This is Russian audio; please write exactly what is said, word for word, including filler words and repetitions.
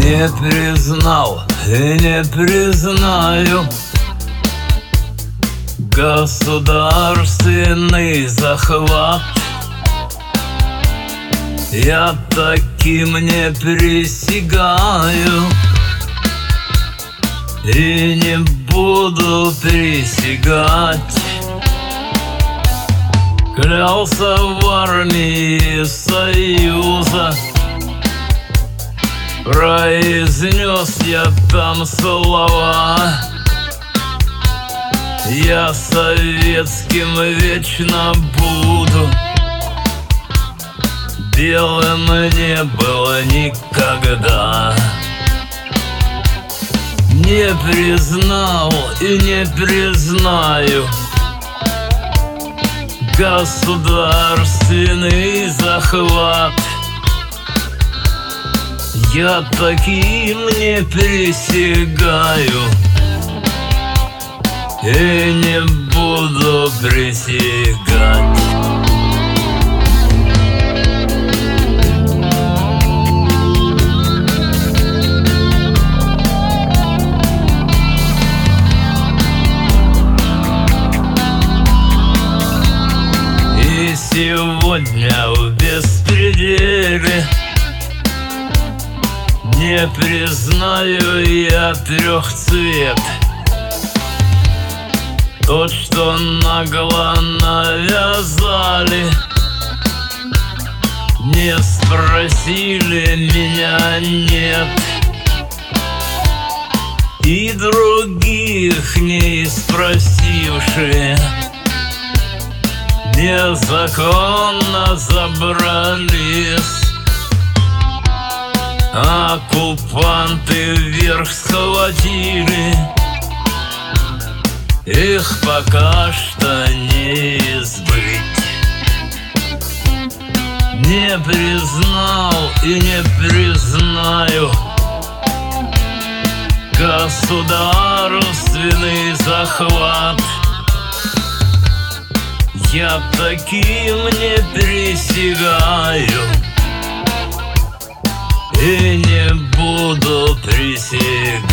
Не признал и не признаю государственный захват. Я таким не присягаю и не буду присягать. Клялся в армии Союза, произнес я там слова: я советским вечно буду, белым не было никогда. Не признал и не признаю государственный захват. Я таким не присягаю и не буду присягать. И сегодня в беспределе не признаю я трехцвет. Тот, что нагло навязали, не спросили меня, нет, и других не спросившие, незаконно забрались. Оккупанты вверх схватили, их пока что не избыть. Не признал и не признаю государственный захват. Я таким не присягаю и не буду присягать.